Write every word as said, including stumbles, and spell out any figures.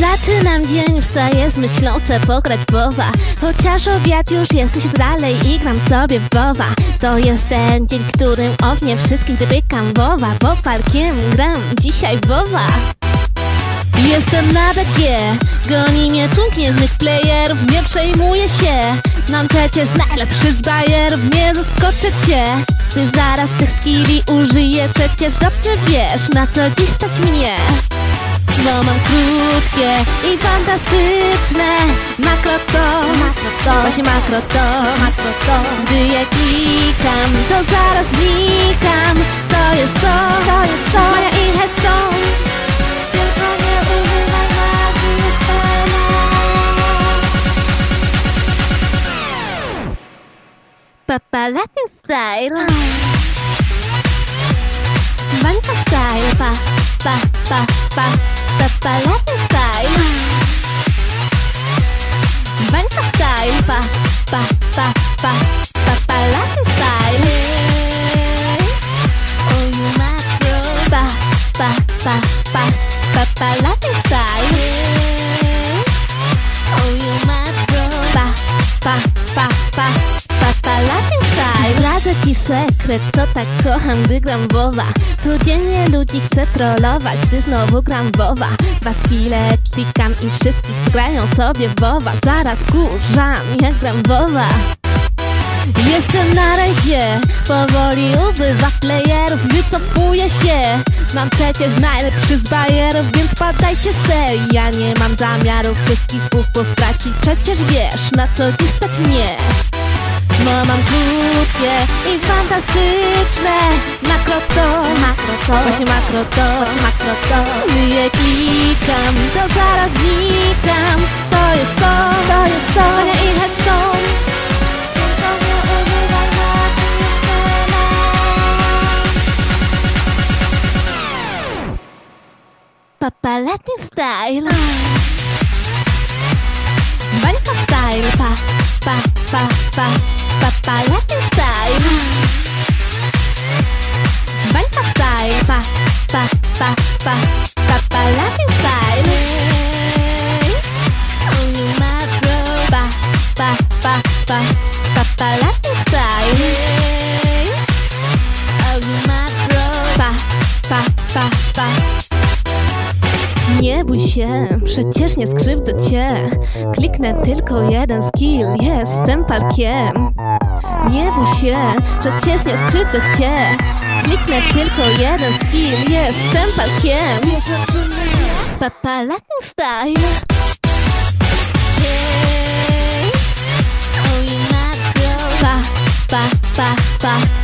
Zaczynam dzień, wstaję z myślą, chcę pograć w WoWa. Chociaż obiad już jest, siedzę dalej i gram sobie w WoWa. To jest ten dzień, w którym o mnie wszystkich dopykam WoWa. Bo parkiem gram dzisiaj w WoWa. Jestem na B G, goni mnie tłum niezłych playerów, nie przejmuję się. Mam przecież najlepszy z bajerów, nie zaskoczę cię. Ty zaraz tych skilli użyję, przecież dobrze wiesz, na co dziś stać mnie. Bo mam krótkie i fantastyczne makro to, makro to, właśnie makro to, makro to. Gdy je klikam, to zaraz znikam. To jest to, to jest to, moja i headstone. Tylko nie używaj magii spela. Papa Latin style, bańka style, pa, pa, pa, pa. Papa Latin style, bańka style, pa, pa, pa, pa. Papa Latin style, oh you macro, pa, pa, pa, pa. Papa Latin style, oh you macro, pa, pa, pa, pa. Papa Latin style. Zdradzę ci sekret, co tak kocham, gdy gram w WoWa. Codziennie ludzi chcę trollować, gdy znowu gram w WoWa. Dwa skille klikam i wszystkich grają sobie w WoWa. Zaraz kurzam, jak gram w WoWa. Jestem na rajdzie, powoli ubywa playerów, wycofuję się. Mam przecież najlepszy z bajerów, więc padajcie z serii. Ja nie mam zamiaru wszystkich pufów tracić, przecież wiesz, na co dziś stać mnie. Bo mam krótkie i fantastyczne makro to, makro to, właśnie makro to, właśnie makro to. Gdy je klikam, to zaraz znikam. To jest to, to jest to, moja i headstone. Tylko nie używaj magii spela. Papa Latin style, bańka style, pa, pa, pa, pa. Papa Latin style, bańka style, pa, pa, pa, pa. Papa Latin style, oh you macro, pa, pa, pa, pa. Papa Latin style, oh you macro, pa, pa, pa, pa. Nie bój się, przecież nie skrzywdzę cię. Kliknę tylko jeden skill, jestem palkiem. Nie bój się, przecież nie skrzywdzę cię. Kliknę tylko jeden skill, jestem palkiem. Papa Latin style, hey, oh you macro, pa, pa, pa, pa.